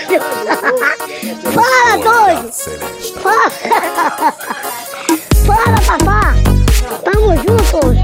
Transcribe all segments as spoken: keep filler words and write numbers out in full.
Fala, doido! Fala! Fala, papá! Tamo juntos!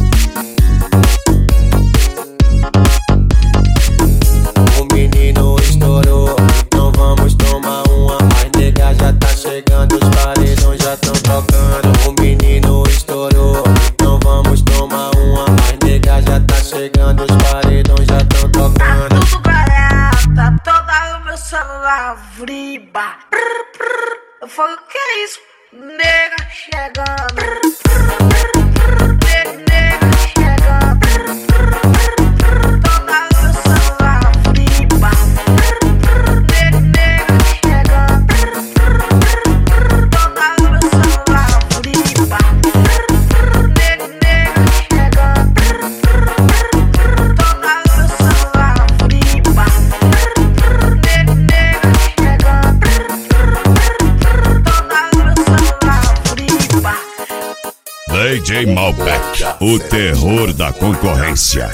O menino estourou, então vamos tomar uma. As negas já tá chegando, os paredões já tão tocando. O menino estourou, então vamos tomar uma. As negas já tá chegando, os paredões já tão tocando. Tá tudo barata, toda o meu celular vriba. Eu falo, o que é isso? Nega chegando. Ne- Nega chegando. Toda o meu celular vriba. Ne- Nega chegando. Toda o meu celular vriba. Ne- Nega chegando. Toda o meu celular vriba. Ne- Nega chegando. Toda o meu celular vriba. D J Malbec, o terror da concorrência.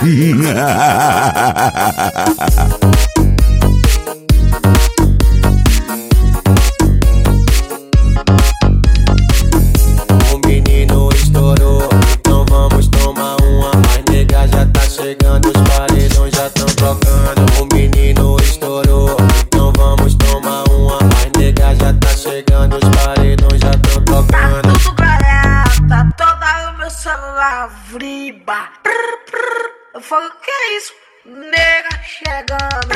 O menino estourou, então vamos tomar uma. As negas já tá chegando, os paredões já tão tocando. O menino estourou, então vamos tomar uma. As negas já tá chegando, os paredões já tão Tá tocando. tudo barata, toda o meu celular vriba. Eu falo, o que é isso? Nega chegando.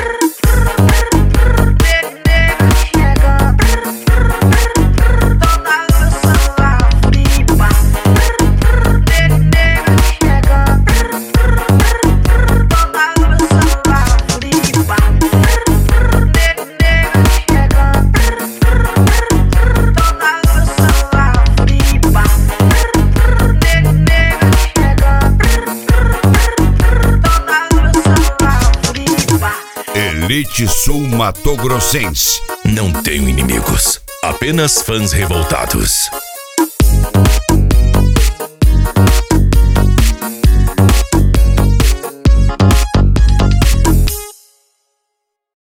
Ne- Nega chegando. Toda o meu celular vriba. Ne- Nega chegando. Toda o meu celular vriba. Ne- Nega chegando. Toda o meu celular vriba. Ne- Nega chegando. Toda o meu celular vriba. Elite Sul Mato Grossense. Não tenho inimigos, apenas fãs revoltados.